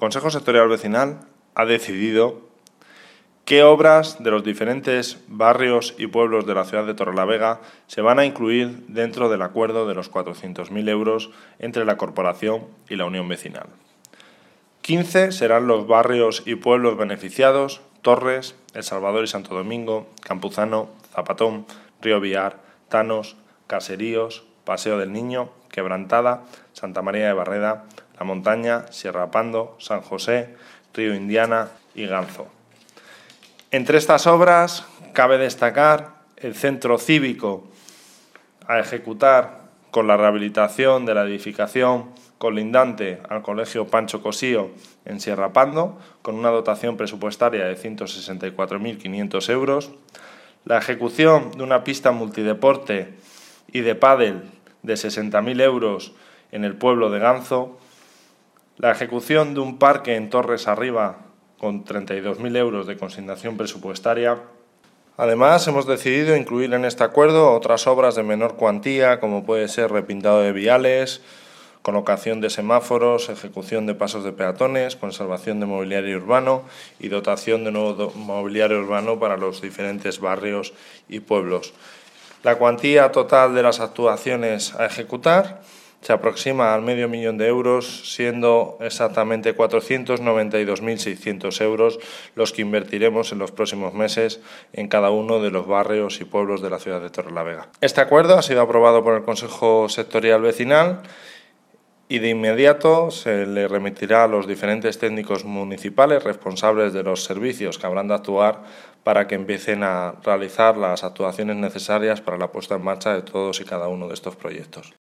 Consejo Sectorial Vecinal ha decidido qué obras de los diferentes barrios y pueblos de la ciudad de Torrelavega se van a incluir dentro del acuerdo de los 400.000 euros entre la Corporación y la Unión Vecinal. 15 serán los barrios y pueblos beneficiados: Torres, El Salvador y Santo Domingo, Campuzano, Zapatón, Río Biar, Tanos, Caseríos, Paseo del Niño, Quebrantada, Santa María de Barreda, La Montaña, Sierra Pando, San José, Río Indiana y Ganzo. Entre estas obras cabe destacar el centro cívico a ejecutar con la rehabilitación de la edificación colindante al Colegio Pancho Cosío en Sierra Pando, con una dotación presupuestaria de 164.500 euros, la ejecución de una pista multideporte y de pádel de 60.000 euros en el pueblo de Ganzo, la ejecución de un parque en Torres Arriba con 32.000 euros de consignación presupuestaria. Además, hemos decidido incluir en este acuerdo otras obras de menor cuantía, como puede ser repintado de viales, colocación de semáforos, ejecución de pasos de peatones, conservación de mobiliario urbano y dotación de nuevo mobiliario urbano para los diferentes barrios y pueblos. La cuantía total de las actuaciones a ejecutar se aproxima al medio millón de euros, siendo exactamente 492.600 euros los que invertiremos en los próximos meses en cada uno de los barrios y pueblos de la ciudad de Torrelavega. Este acuerdo ha sido aprobado por el Consejo Sectorial Vecinal y de inmediato se le remitirá a los diferentes técnicos municipales responsables de los servicios que habrán de actuar para que empiecen a realizar las actuaciones necesarias para la puesta en marcha de todos y cada uno de estos proyectos.